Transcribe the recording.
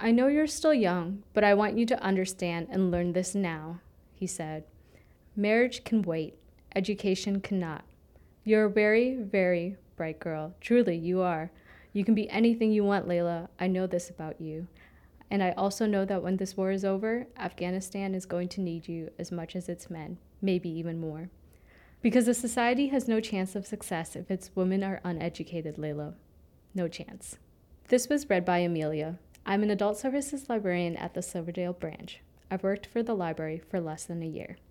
I know you're still young, but I want you to understand and learn this now, he said. Marriage can wait. Education cannot. You're a very, very bright girl. Truly, you are. You can be anything you want, Layla. I know this about you. And I also know that when this war is over, Afghanistan is going to need you as much as its men, maybe even more. Because the society has no chance of success if its women are uneducated, Layla. No chance. This was read by Amelia. I'm an adult services librarian at the Silverdale branch. I've worked for the library for less than a year.